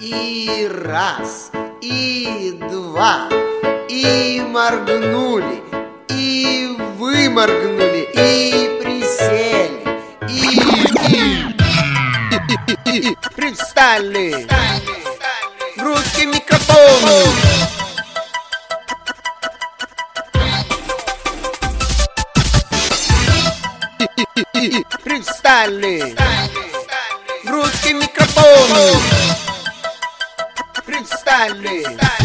И раз, и два, и моргнули, и выморгнули, и присели, и привстали в руки микрофону. Привстали в руки микрофону. Привстали.